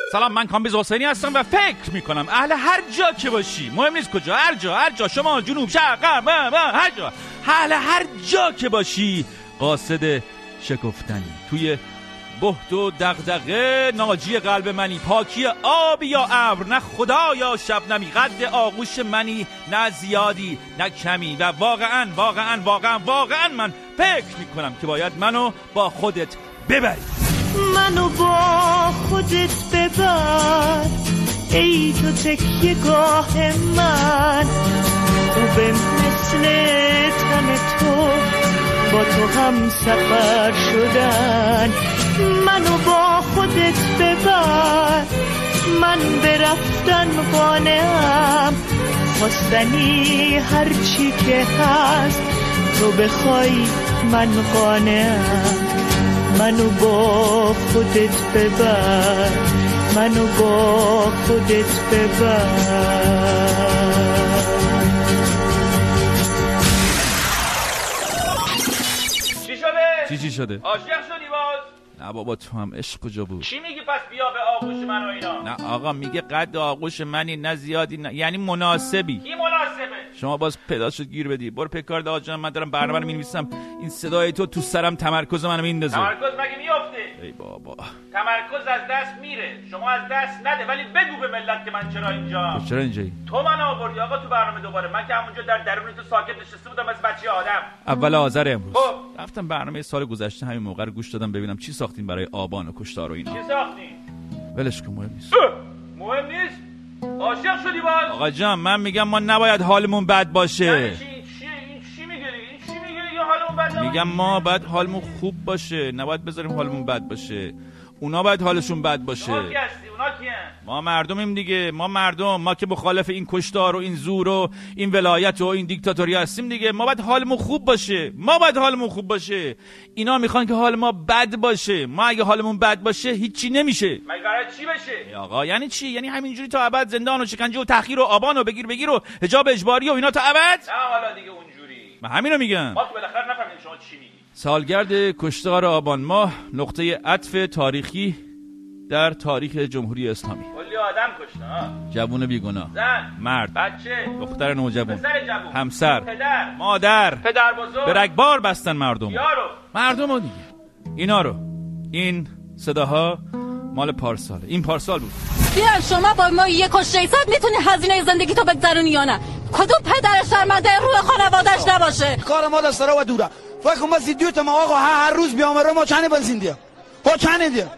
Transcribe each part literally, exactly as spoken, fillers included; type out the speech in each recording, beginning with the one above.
سلام، من کامبیز حسینی هستم و فکر میکنم اهل هر جا که باشی، مهم نیست کجا، هر جا، هر جا، شما جنوب شرق غرب هر جا، اهل هر جا که باشی قاصد شکفتنی. توی بهت و دغدغه ناجی قلب منی، پاکی آب یا ابر، نه خدا یا شبنمی، قد آغوش منی، نه زیادی نه کمی. و واقعا واقعا واقعا واقعا من فکر میکنم که باید منو با خودت ببری. منو با خودت ببر ای تو تکیه گاه من، خوبه مثل تن تو با تو هم سفر شدن. منو با خودت ببر، من برفتن قانعم، خواستنی هرچی که هست تو بخوای من قانعم. منو با خودت ببر، منو با خودت ببر. چی شده؟ چی چی شده؟ عاشق شدی باز؟ نه بابا، تو هم عشق کجا بود؟ چی میگی پس بیا به آغوش من و اینا؟ نه آقا، میگه قد آغوش منی، نه زیادی نه، یعنی مناسبی. کی مناسبه؟ شما باز پیدا شد گیر بدی. برو پکار دا جان، من دارم برنامه رو می‌نویسم. این صدای تو تو سرم تمرکز منو میندازه. تمرکز مگه میافته؟ ای بابا، تمرکز از دست میره. شما از دست نده، ولی بگو به ملت که من چرا اینجا. چرا اینجایی؟ تو من آوردی آقا تو برنامه دوباره. من که همونجا در درون تو ساکت نشسته بودم مثل بچه آدم. اول آذر امروز خب رفتم برنامه سال گذشته همین موقع رو گوش دادم ببینم چی ساختین برای آبان و کشتار و اینا. چی ساختین؟ ولش کن، مهم نیست. مهم نیست؟ عاشق شدی باز؟ آقا جان، من میگم ما نباید حالمون بد باشه. یعنی چی؟ این چیه؟ این چی میگی؟ این چی میگی که حالمون بد نباشه؟ میگم ما باید حالمون خوب باشه، نباید بذاریم حالمون بد باشه. اونا باید حالشون بد باشه. اونا کی هستی؟ اونا کیه؟ ما مردمیم دیگه، ما مردم، ما که مخالف این کشتار و این زور و این ولایت و این دیکتاتوری هستیم دیگه. ما باید حالمون خوب باشه، ما باید حالمون خوب باشه. اینا میخوان که حال ما بد باشه. ما اگه حالمون بد باشه هیچی نمیشه. مگه قراره چی بشه؟ آقا یعنی چی؟ یعنی همینجوری تا ابد زندان و شکنجه و تحقیر و آبان و بگیر بگیر و حجاب اجباری و اینا تا ابد؟ نه حالا دیگه اونجوری. من همینو میگم. ما تو بالاخره نفهمیدیم شما چی میگی. سالگرد کشتار آبان ماه نقطه عطف تاریخی در تاریخ جمهوری اسلامی. کلی آدم کشته ها. جوون بیگناه، زن، مرد، بچه، دختر نوجوان، پسر جوون، همسر، پدر، مادر، پدر بزرگ، به رگبار بستن مردم. یارو مردم رو دیگه. اینا رو، این صداها مال پارساله. این پارسال بود. بیا شما با ما یک کشته ایساد میتونی هزینه زندگی تو بگذرونی یا نه؟ کدوم پدر شرمنده روی خانواده‌اش نباشه؟ کار ما دست و دوره. فکر کنم سی دیوت ما آقا هر روز بیام رو ما چنه بنزین دیا. ها چنه دیا.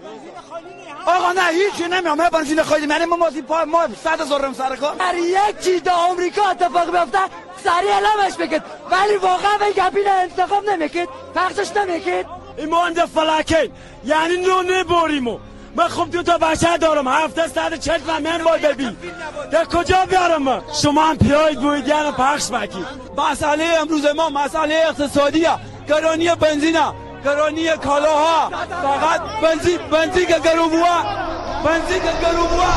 آقا نه هیچی نمیام. ها بنزین خواهید یعنی ما مازی پا ما صد هزار رم سر کار. هر یک چیز در آمریکا اتفاق بیفته سریع اعلامش بکن. ولی واقعا این کابینه انتخاب نمیکرد. پخشش نمیکرد. ایمان ده فلکه یعنی نو نبریمو. من خب دو تا بچه دارم، هفته صد چهل و من باید ببین در کجا بیارم من؟ شما هم پیاید بویدین و پخش بکید. مسئله امروز ما مسئله اقتصادیه، گرانی بنزینه، گرانی کالاها، فقط بنزین بنزین که گروبوه بنزین که گروبوه.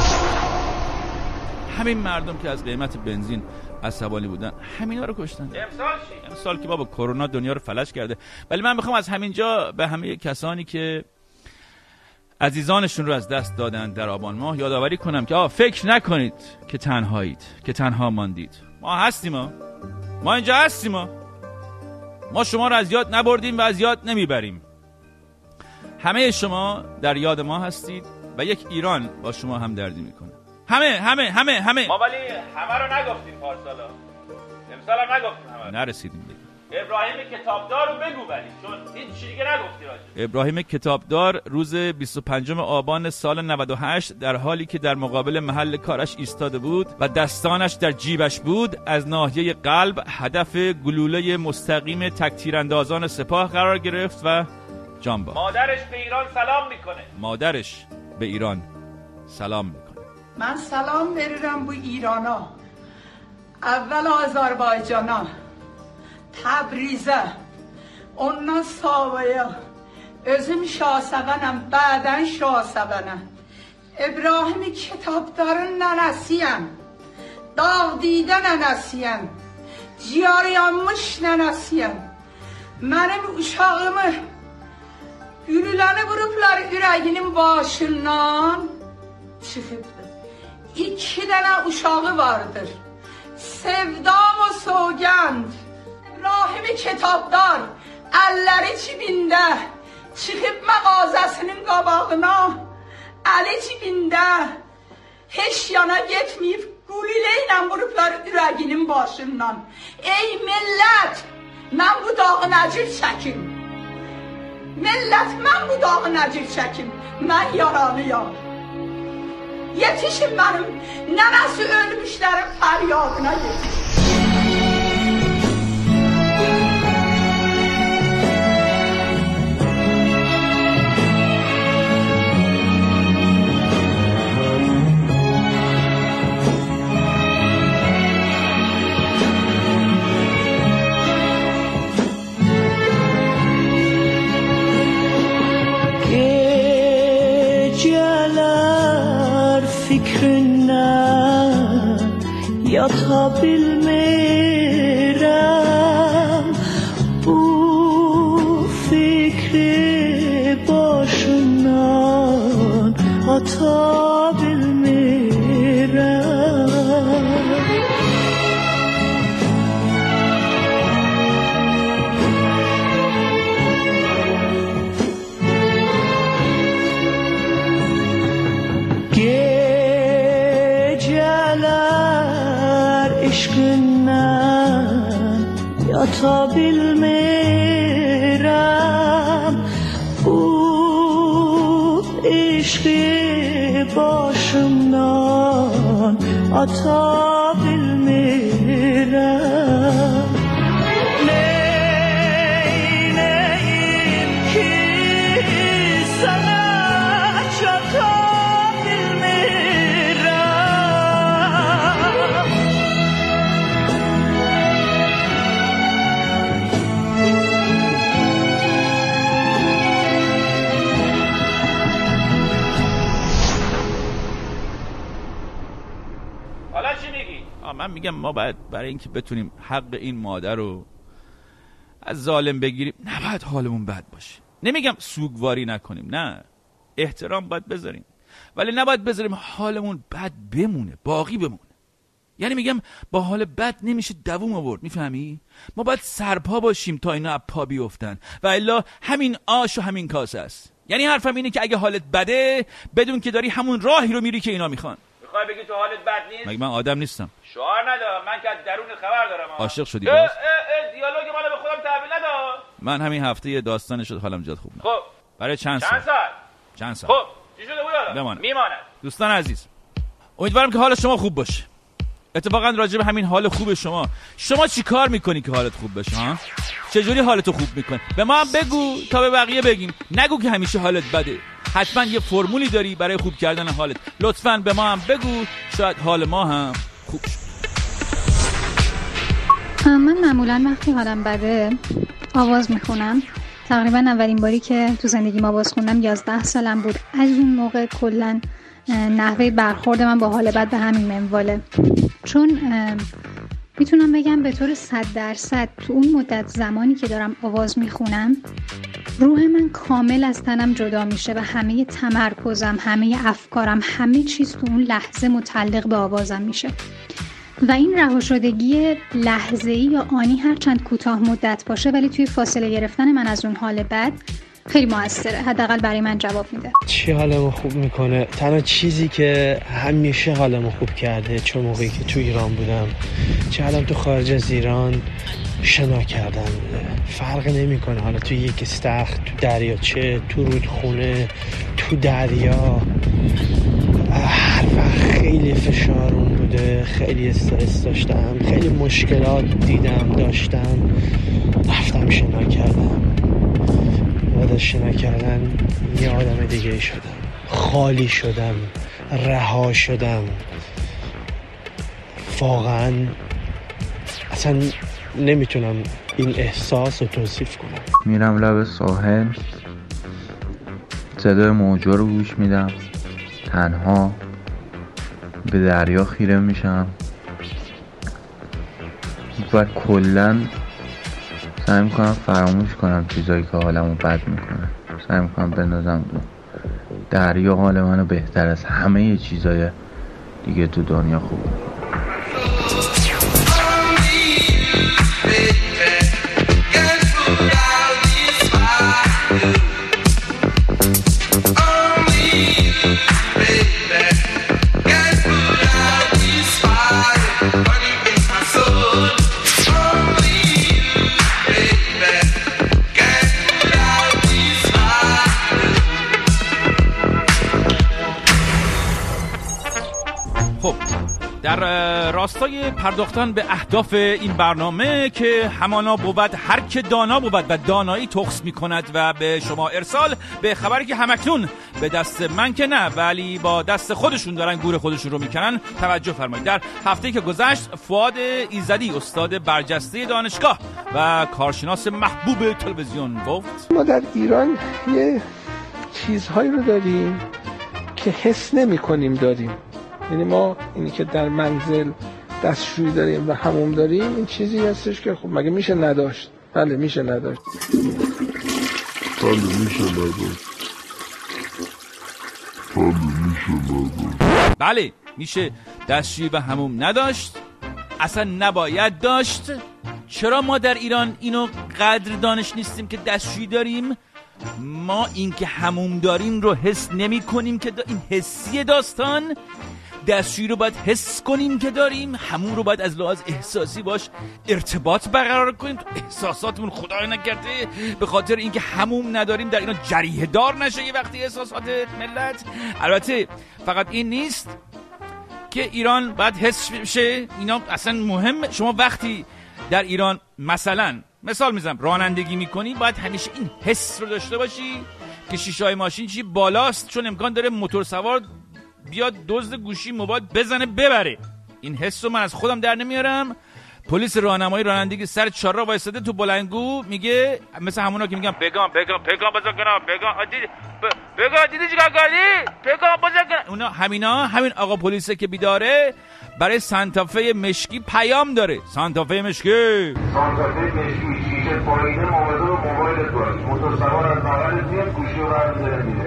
همین مردم که از قیمت بنزین عصبانی بودن همینا رو کشتن. امسال چی؟ امسال که بابا کرونا دنیا رو فلج کرده. ولی من میخوام از همینجا به همه کسانی که عزیزانشون رو از دست دادن در آبان ماه یادآوری کنم که آه فکر نکنید که تنهایید، که تنها ماندید. ما هستیم، ما ما اینجا هستیم، ما ما شما رو از یاد نبردیم و از یاد نمیبریم. همه شما در یاد ما هستید و یک ایران با شما هم دردی میکنه. همه همه همه همه ما ولی همه رو نگفتیم پارسالا. امسال هم نگفتیم همه. نرسیدیم دیگه. ابراهیم کتابدار رو بگو ولی چون هیچ چیزی دیگه نگفتی راجع. ابراهیم کتابدار روز بیست و پنجم آبان سال نود و هشت در حالی که در مقابل محل کارش ایستاده بود و دستانش در جیبش بود، از ناحیه قلب هدف گلوله مستقیم تکتیراندازان سپاه قرار گرفت و جان باخت. مادرش به ایران سلام میکنه. مادرش به ایران سلام میکنه. من سلام میرم به ایرانا، اول آذربایجانا، تبریزه، ondan sonra özüm Şahsəvənəm, bədən Şahsəvənəm. İbrahim kitapların nənəsiyəm, dağ didə nənəsiyəm, ciyar yanmış nənəsiyəm. Mənim uşağımı gülüləni vurublar ürəyinin başından, çıkıbdı. İki tane uşağı vardır. Sevdam o soğgand. Rahimi kitapdar, elleri cibinde. Çıkıp mağazasının qabağına, eli cibinde. Heç yana getməyib, qulilə vurublar ürəginin başından. Ey millət, mən bu dağı nəcir çəkim. Millət, mən bu dağı nəcir çəkim. Mən yaralıyam. Yetişin mənim nənəsi ölmüşlərin fəryadına yetişin. Yata bilmirəm bu fikri başımdan ata bilmirəm. Aşkından yata bilmirəm bu işqi başımdan ata bilmirəm. Neyləyim ki sana çata من میگم ما باید برای اینکه بتونیم حق این مادر رو از ظالم بگیریم نباید حالمون بد باشه. نمیگم سوگواری نکنیم، نه، احترام باید بذاریم، ولی نباید بذاریم حالمون بد بمونه، باقی بمونه. یعنی میگم با حال بد نمیشه دووم آورد، میفهمی؟ ما باید سرپا باشیم تا اینا پا بیفتن و الا همین آش و همین کاسه است. یعنی حرفم اینه که اگه حالت بده بدون که داری همون راهی رو میری که اینا میخوان. میخوای بگی تو حالت بد نیست؟ مگه من آدم نیستم؟ شعار ندارم، من که از درون خبر دارم. عاشق شدی اه باز؟ اه اه دیالوگ منو به خودم تحویل ندا. من همین هفته یه داستان شد حالم جد خوب نه. خب برای چند سال؟ چند سال؟ چند سال؟ خب چی شده بود حالا؟ بماند. میماند. دوستان عزیز، امیدوارم که حال شما خوب باشه. اتفاقا راجع به همین حال خوب شما، شما چی کار میکنی که حالت خوب بشه ها؟ چجوری حالتو خوب میکنی؟ به ما هم بگو تا به بقیه بگیم. نگو که همیشه حالت بده. حتما یه فرمولی داری برای خوب کردن حالت. لطفاً به ما هم بگو، شاید حال ما هم خوب شه. من معمولا وقتی حالم بده آواز میخونم. تقریبا اولین باری که تو زندگیم آواز خوندم یازده سالم بود. از اون موقع کلاً نحوه برخورد من با حال بد به همین منواله. چون میتونم بگم به طور صد درصد تو اون مدت زمانی که دارم آواز میخونم روح من کامل از تنم جدا میشه و همه تمرکزم، همه افکارم، همه چیز تو اون لحظه متعلق به آوازم میشه و این رها شدگی لحظه‌ای یا آنی هرچند کوتاه مدت باشه ولی توی فاصله گرفتن من از اون حال بد خیلی موثره. حداقل برای من جواب میده. چی حالمو خوب میکنه؟ تنها چیزی که همیشه حالمو خوب کرده چه موقعی که تو ایران بودم چه حالم تو خارج از ایران شنا کردن بوده. فرق نمیکنه حالا تو یک استخر، تو دریاچه، تو رودخونه، تو دریا. هر وقت خیلی فشارون بوده، خیلی استرس داشتم، خیلی مشکلات دیدم داشتم، رفتم شنا کردم. بعد شنا کردن یه آدم دیگه شدم، خالی شدم، رها شدم. واقعا اصلا نمیتونم این احساس رو توصیف کنم. میرم لب ساحل، صدای موجا رو گوش میدم، تنها به دریا خیره میشم و کلن سعی میکنم فراموش کنم چیزایی که حالمو بد میکنه. سعی میکنم بندازم دو دریا حال منو بهتر از همه چیزای دیگه تو دنیا خوب میکنه. در راستای پرداختن به اهداف این برنامه که همانا بود هر که دانا بود و دانایی تخص می کند و به شما ارسال به خبری که همکنون به دست من که نه ولی با دست خودشون دارن گور خودشون رو میکنن توجه فرمایید. در هفته‌ای که گذشت فؤاد ایزدی استاد برجسته دانشگاه و کارشناس محبوب تلویزیون گفت ما در ایران یه چیزهایی رو داریم که حس نمی کنیم داریم. یعنی ما اینی که در منزل دستشویی داریم و حموم داریم این چیزی هستش که خب مگه میشه نداشت؟ بله میشه نداشت. بله میشه نداشت. بله میشه نداشت. بله میشه دستشویی و حموم نداشت، اصلا نباید داشت. چرا ما در ایران اینو قدر دانش نیستیم که دستشویی داریم؟ ما این که حموم داریم رو حس نمی کنیم که دا این حسی داستان. دستشویی رو باید حس کنیم که داریم، حموم رو باید از لحاظ احساسی باش ارتباط برقرار کنیم. تو احساساتمون خدای نکرده به خاطر اینکه حموم نداریم در اینا جریحه دار نشه یه وقتی احساسات ملت. البته فقط این نیست که ایران باید حس بشه، اینا اصلا مهم. شما وقتی در ایران مثلا مثال میزنم رانندگی میکنی باید همیشه این حس رو داشته باشی که شیشه‌های ماشین چی بالاست، چون امکان داره موتور سوار بیاد دزد گوشی موبایل بزنه ببره. این حس رو من از خودم در نمیارم. پلیس راهنمایی رانندگی سر چهارراه وایساده تو بلندگو میگه مثل همونا که میگن بگام بگام بگام بزن کنم بگام دیدی بگام دیدی چیکار کردی بگام بزن کنم. اونا همینا همین آقا پلیسه که بیداره برای سانتافه مشکی پیام داره. سانتافه مشکی سانتافه مشکی شیشه پایینه موبایل رو موبایلت باش، موتور سوار از بغلت میاد گوشی رو برمی‌داره میره.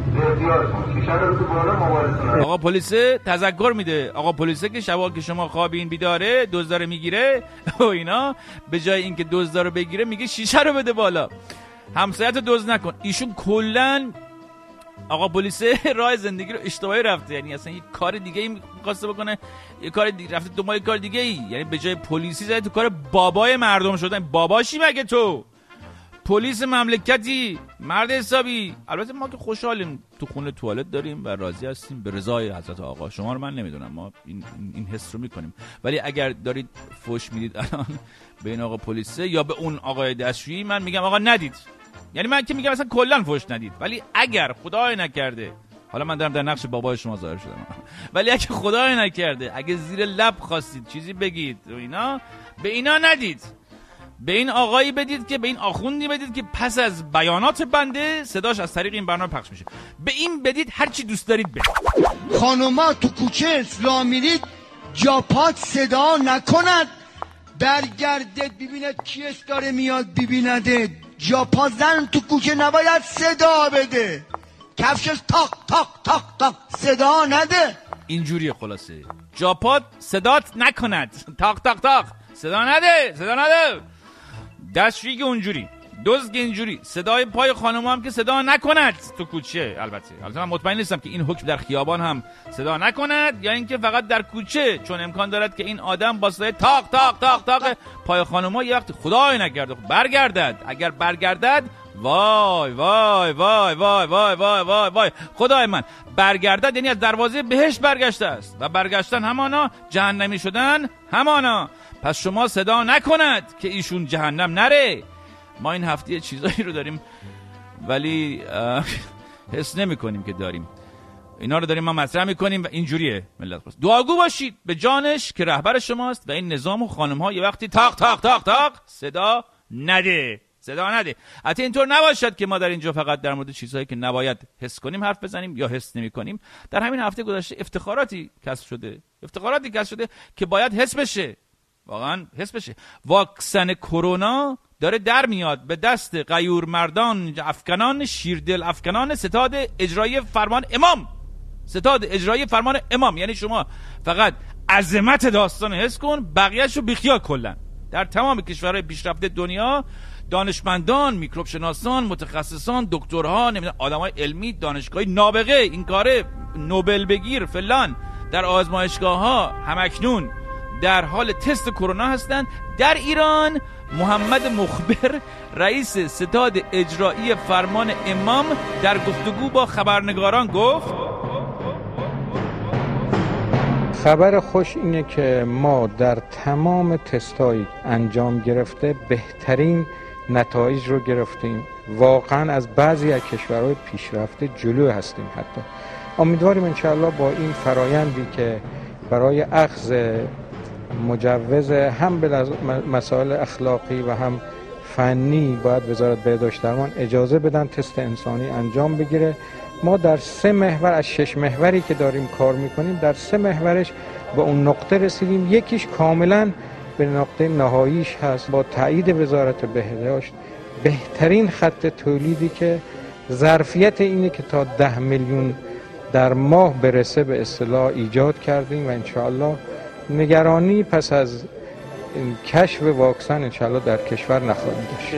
آقا پلیسه تذکر میده. آقا پلیسه که شبا که شما خوابین بیداره دزدار میگیره و اینا، به جای اینکه دزدار رو بگیره میگه شیشه رو بده بالا، همسایت رو دزد نکن. ایشون کلن آقا پلیسه راه زندگی رو اشتباهی رفته، یعنی اصلا یک کار دیگه ای می‌خواسته بکنه، یک کار دیگه رفته دنبال کار دیگه ای، یعنی به جای پلیسی زده تو کار بابای مردم شدن. باباشی مگه تو؟ پلیس مملکتی، مرد حسابی. البته ما که خوشحالیم تو خونه توالت داریم و راضی هستیم به رضای حضرت آقا. شما رو من نمیدونم، ما این این حس رو میکنیم. ولی اگر دارید فوش میدید الان به این آقا پلیسه یا به اون آقای دستشویی، من میگم آقا ندید. یعنی من که میگم اصلا کلا فوش ندید. ولی اگر خدای نکرده، حالا من دارم در نقش بابای شما ظاهر شدم، ولی اگه خدای نکرده اگه زیر لب خواستید چیزی بگید و اینا، به اینا ندید. به این آقایی بدید که به این آخوندی بدید که پس از بیانات بنده صداش از طریق این برنامه پخش میشه. به این بدید، هر چی دوست دارید بدید. خانوما تو کوچه اسلام میرید جاپات صدا نکند، برگردید ببیند کیس داره میاد ببینده. جاپا زن تو کوچه نباید صدا بده، کفشش تاق تاق تاق تاق صدا نده. اینجوریه خلاصه. جاپات صدات نکند، تاق تاق تاق صدا نده، صدا نده. دستشویی اونجوری، دزد اینجوری، صدای پای خانم هم که صدا نکند تو کوچه. البته البته من مطمئن نیستم که این حکم در خیابان هم صدا نکند یا اینکه فقط در کوچه، چون امکان دارد که این آدم با صدای تاق تاق تاق تاق پای خانم‌ها یه وقت خدای نکرده برگردد. اگر برگردد وای وای وای وای وای وای وای وای خدای من، برگردد یعنی از دروازه بهشت برگشته است و برگشتن همانا جهنمی شدن همانا. پس شما صدا نکند که ایشون جهنم نره. ما این هفته چیزایی رو داریم ولی حس نمی کنیم که داریم. اینا رو داریم ما مطرح میکنیم و اینجوریه ملت. دعاگو باشید به جانش که رهبر شماست و این نظام و خانم ها یه وقتی تاق تاق تاق تاق صدا نده، صدا نده. حتی اینطور نباشد که ما در اینجا فقط در مورد چیزهایی که نباید حس کنیم حرف بزنیم یا حس نمی کنیم. در همین هفته گذشته افتخاراتی کسب شده، افتخاراتی کسب شده که باید حس بشه، واقعا حس بشه. واکسن کرونا داره در میاد به دست غیور مردان افکنان شیردل افکنان ستاد اجرایی فرمان امام. ستاد اجرایی فرمان امام یعنی شما فقط عظمت داستان حس کن، بقیه‌اش رو بیخیال. کلا در تمام کشورهای پیشرفته دنیا دانشمندان، میکروب شناسان، متخصصان، دکترها، نمیدونم آدمای علمی، دانشگاهی نابغه این کاره نوبل بگیر فلان در آزمایشگاه‌ها همکنون در حال تست کرونا هستند. در ایران محمد مخبر رئیس ستاد اجرایی فرمان امام در گفتگو با خبرنگاران گفت خبر خوش اینه که ما در تمام تستایی انجام گرفته بهترین نتایج رو گرفتیم. واقعا از بعضی از کشورهای پیشرفته جلو هستیم. حتی امیدواریم انشاءالله با این فرایندی که برای اخذ مجوز هم به مسائل اخلاقی و هم فنی باید وزارت بهداشت درمان اجازه بدن تست انسانی انجام بگیره. ما در سه محور از شش محوری که داریم کار میکنیم در سه محورش به اون نقطه رسیدیم. یکیش کاملا به نقطه نهاییش هست با تایید وزارت بهداشت بهترین خط تولیدی که ظرفیت اینه که تا ده میلیون در ماه برسه به اصطلاح ایجاد کردیم و انشاءالله نگرانی پس از کشف واکسن انشاءالله در کشور نخواهیم داشت.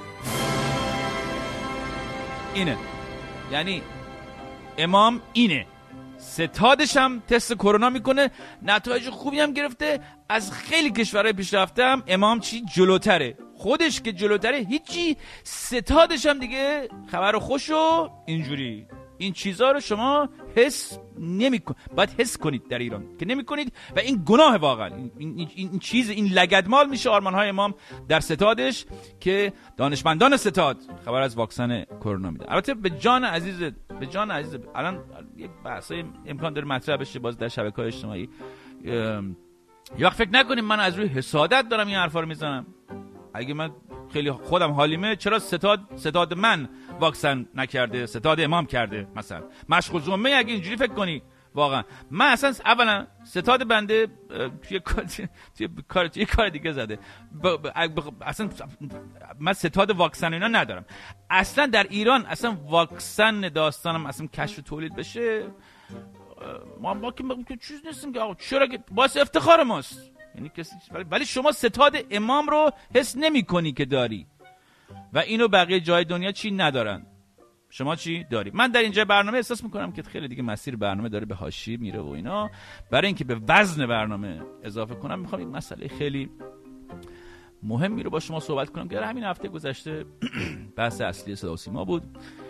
اینه یعنی امام اینه ستادش هم تست کرونا میکنه، نتایج خوبی هم گرفته. از خیلی کشورهای پیشرفته هم امام چی جلوتره، خودش که جلوتره هیچی، ستادش هم دیگه خبر خوشو اینجوری. این چیزها رو شما حس نمی‌کنید، باید حس کنید در ایران که نمی‌کنید و این گناه واقعا. این, این, این چیز این لگدمال میشه آرمان‌های امام در ستادش که دانشمندان ستاد خبر از واکسن کرونا میدن. البته به جان عزیز به جان عزیز الان یک بحثای امکان داره مطرح بشه باز در شبکه‌های اجتماعی. یه وقت فکر نکنیم من از روی حسادت دارم این حرفا رو میزنم. اگه من خیلی خودم حالیمه چرا ستاد ستاد من واکسن نکرده، ستاد امام کرده مثلا مشغول زومه. اگه اینجوری فکر کنی واقعا من اصلا اولا ستاد بنده توی کار توی کار توی کار دیگه زده ب... ب... اصلا من ستاد واکسن اینا ندارم اصلا در ایران. اصلا واکسن داستانم اصلا کشف و تولید بشه ما ما که چیز نیستیم که آقا چرا که باعث افتخار ماست یعنی کسی، ولی شما ستاد امام رو حس نمی کنی که داری و اینو بقیه جای دنیا چی ندارن، شما چی داری. من در اینجا برنامه احساس میکنم که خیلی دیگه مسیر برنامه داره به حاشیه میره و اینا. برای اینکه به وزن برنامه اضافه کنم میخوام این مسئله خیلی مهمی رو با شما صحبت کنم که همین هفته گذشته بحث اصلی صدا و سیما بود.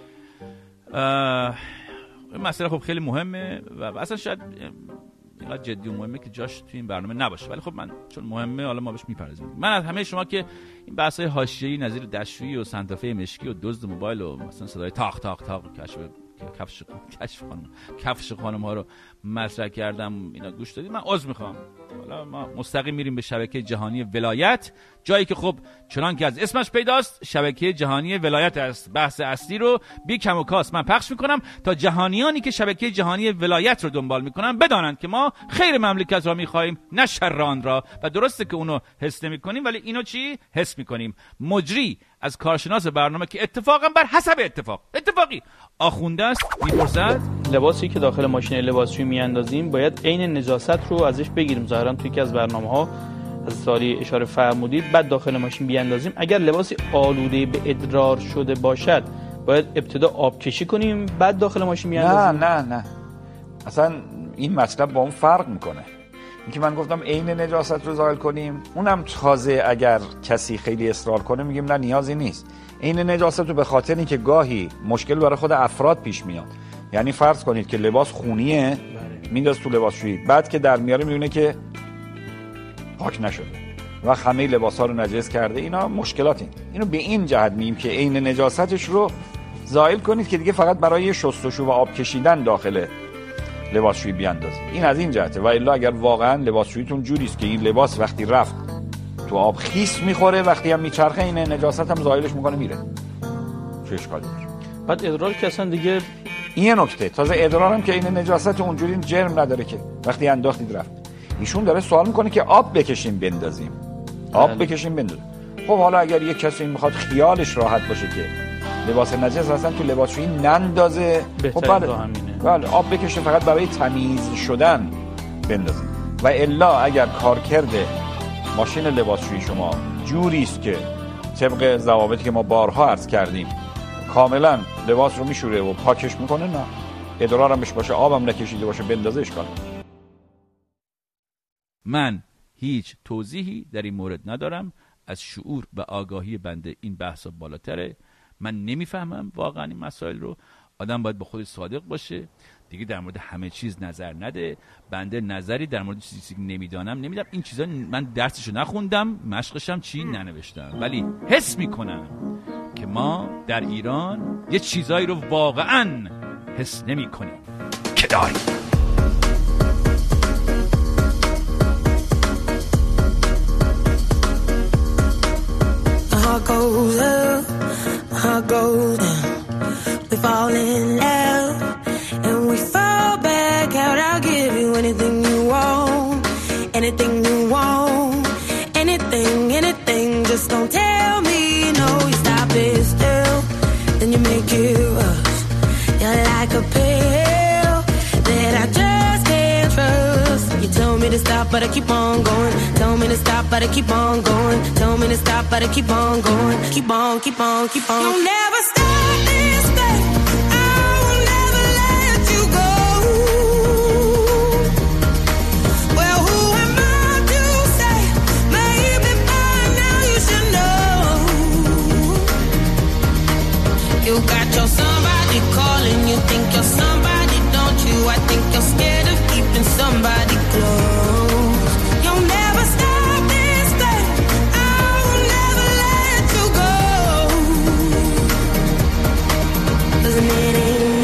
این مسئله خب خیلی مهمه و اصلا شاید اینقدر جدی و مهمه که جاش توی این برنامه نباشه، ولی خب من چون مهمه حالا ما بهش میپردازیم. من از همه شما که این بحث‌های حاشیه‌ای نظیر دشویی و سنتافه مشکی و دزد موبایل و مثلا صدای تاق تاق تاق کشف کفش کشف خانم کفش خانم ها رو مطرح کردم اینا گوش دادید، من عذر میخوام. حالا ما مستقیم میریم به شبکه جهانی ولایت، جایی که خب چنان که از اسمش پیداست شبکه جهانی ولایت است. بحث اصلی رو بی کم و کاست من پخش میکنم تا جهانیانی که شبکه جهانی ولایت رو دنبال میکنن بدانند که ما خیر مملکت را میخواهیم نه شر آن را. و درسته که اونو حس نمیکنیم ولی اینو چی حس میکنیم. مجری از کارشناس برنامه که اتفاقا بر حسب اتفاق اتفاقی آخونده است میپرسد لباسی که داخل ماشین لباسشویی میاندازیم باید عین نجاست رو ازش بگیریم. ظاهرا توی یکی از برنامه‌ها از سالی اشاره فرمودید بعد داخل ماشین بیاندازیم. اگر لباسی آلوده به ادرار شده باشد باید ابتدا آب کشی کنیم بعد داخل ماشین بیاندازیم. نه نه نه اصلا این مطلب با اون فرق میکنه. اینکه من گفتم عین نجاست رو زائل کنیم اونم تازه اگر کسی خیلی اصرار کنه میگیم نه نیازی نیست. عین نجاست رو به خاطر اینکه گاهی مشکل برای خود افراد پیش میاد. یعنی فرض کنید که لباس خونیه مینداز تو لباسشویی بعد که در میاره میبینه که پاک نشده و همه لباس‌ها رو نجس کرده. اینا مشکلات این. اینو به این جهت میگیم که عین نجاستش رو زائل کنید که دیگه فقط برای شستشو و آب کشیدن داخل لباسشویی بیاندازید. این از این جهته. و الا اگر واقعا لباسشوییتون جوری است که این لباس وقتی رفت تو آب خیس میخوره وقتی هم میچرخه این نجاست هم زائلش میکنه میره. چه اشکالی داره؟ بعد ادرار که اصلا دیگه این نکته تازه ادرار هم که این نجاست اونجوری جرم نداره که وقتی انداختید رفت. ایشون داره سوال میکنه که آب بکشیم بندازیم. آب بله. بکشیم بندازیم. خب حالا اگر یک کسی میخواد خیالش راحت باشه که لباس نجس اصلا تو لباسشویی نندازه، خب بله بله آب بکشه فقط برای تمیز شدن بندازه. و الا اگر کارکرد ماشین لباسشویی شما جوری است که طبق ضوابطی که ما بارها عرض کردیم کاملا لباس رو میشوره و پاکش میکنه، نه ادرار هم بشه باشه، آبم نکشیده باشه، بندازه اشکال نداره. من هیچ توضیحی در این مورد ندارم. از شعور و آگاهی بنده این بحثا بالاتره. من نمیفهمم واقعا این مسائل رو. آدم باید با خودش صادق باشه دیگه، در مورد همه چیز نظر نده. بنده نظری در مورد چیزی که نمیدانم نمیدم. این چیزا من درسشو نخوندم، مشقشم چی ننوشتم، ولی حس میکنم که ما در ایران یه چیزایی رو واقعا حس نمیکنیم که داریم. Heart goes up, heart goes down. We fall in love and we fall back out. I'll give you anything you want, anything you want, anything, anything. Just don't tell me no. You stop it still, then you make it rush. You're like a pill that I just can't trust. You tell me to stop, but I keep on going. Tell me to stop, but I keep on going. Tell me to stop, but I keep on going. Keep on, keep on, keep on. You'll never stop this thing. I will never let you go. Well, who am I to say? Maybe by now you should know. You got your somebody calling. You think you're somebody, don't you? I think you're scared of keeping somebody close. You'll never stop this thing. I will never let you go. 'Cause it ain't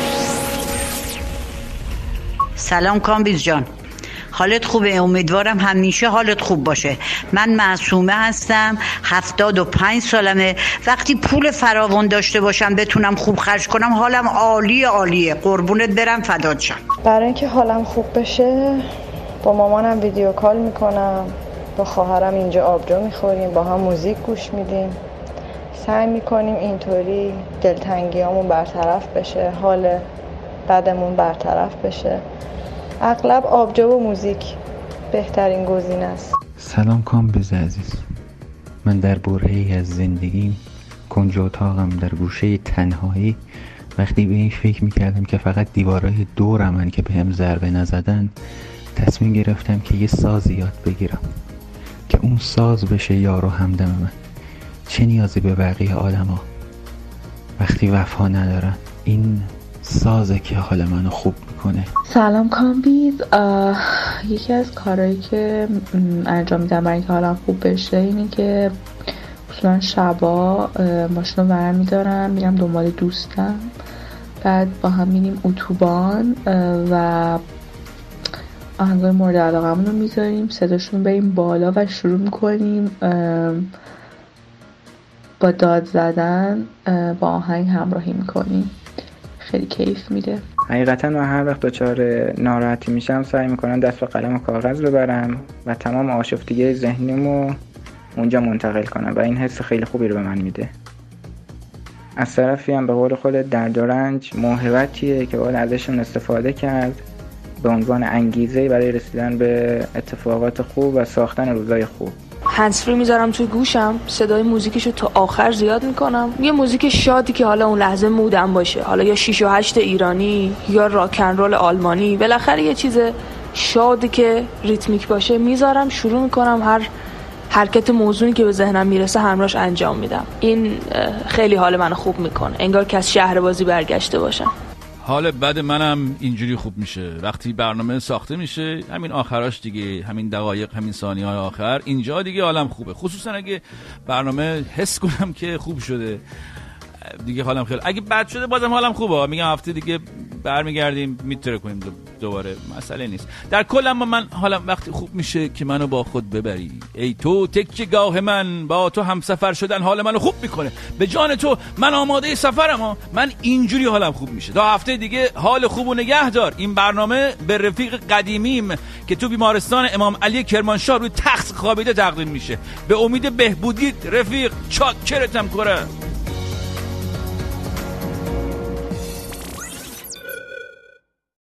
سلام کامبیز جان، حالت خوبه؟ امیدوارم همیشه حالت خوب باشه. من معصومه هستم، هفتاد و پنج سالمه. وقتی پول فراوان داشته باشم بتونم خوب خرج کنم حالم عالی عالیه. قربونت برم، فدات شم. برای اینکه حالم خوب بشه با مامانم ویدیو کال میکنم، با خواهرم اینجا آبجو میخوریم، با هم موزیک گوش میدیم، سعی میکنیم اینطوری دلتنگیامون برطرف بشه، حال بدمون برطرف بشه. اغلب آبجو و موزیک بهترین گزینه است. سلام کامبیز عزیز، من در برهه‌ای از زندگیم کنج اتاقم در گوشه تنهایی وقتی به این فکر میکردم که فقط دیوارهای دورمن که بهم ضربه نزدن، تصمیم گرفتم که یه ساز یاد بگیرم که اون ساز بشه یار و همدم من. چه نیازی به بقیه آدما وقتی وفا ندارن؟ این سازه که حال منو خوب میکنه. سلام کامبیز، یکی از کارهایی که انجام میدم برای اینکه حالم خوب بشه اینه که اصلا شبا ماشین رو برمیدارم میرم دنبال دوستم، بعد با هم میریم اتوبان و آهنگای مورد علاقمون رو میذاریم، صداشون بریم بالا و شروع میکنیم با داد زدن، با آهنگ همراهی میکنیم. خیلی کیف میده. حقیقتا من هر وقت دچار ناراحتی میشم سعی میکنم دست به قلم و کاغذ ببرم و تمام آشفتگی ذهنیمو اونجا منتقل کنم و این حس خیلی خوبی رو به من میده. از طرفی هم به قول خودت درد و رنج موهبتیه که باید ازشون استفاده کرد به عنوان انگیزه برای رسیدن به اتفاقات خوب و ساختن روزای خوب. هندزفری میذارم توی گوشم، صدای موزیکشو تا آخر زیاد میکنم، یه موزیک شادی که حالا اون لحظه مودم باشه، حالا یا شیش و هشت ایرانی یا راکن رول آلمانی، بالاخره یه چیز شادی که ریتمیک باشه میذارم، شروع میکنم هر حرکت موزونی که به ذهنم میرسه همراهش انجام میدم. این خیلی حال منو خوب میکنه، انگار که از شهر بازی برگشته باشم. حال بد منم اینجوری خوب میشه وقتی برنامه ساخته میشه، همین آخراش دیگه، همین دقایق، همین ثانیه های آخر، اینجا دیگه حالم خوبه. خصوصا اگه برنامه حس کنم که خوب شده دیگه حالم خیلی. اگه بد شده بازم حالم خوبه. میگم هفته دیگه برمیگردیم میتره کنیم دوباره مسئله نیست. در کل اما من حالم وقتی خوب میشه که منو با خود ببری. ای تو تکیه‌گاه من، با تو هم سفر شدن حال منو خوب میکنه. به جان تو من آماده سفرم ها. من اینجوری حالم خوب میشه. تا هفته دیگه حال خوب و نگه دار. این برنامه به رفیق قدیمیم که تو بیمارستان امام علی کرمانشاه روی تخت خوابیده تقدیم میشه. به امید بهبودی رفیق. چاکرتم کره.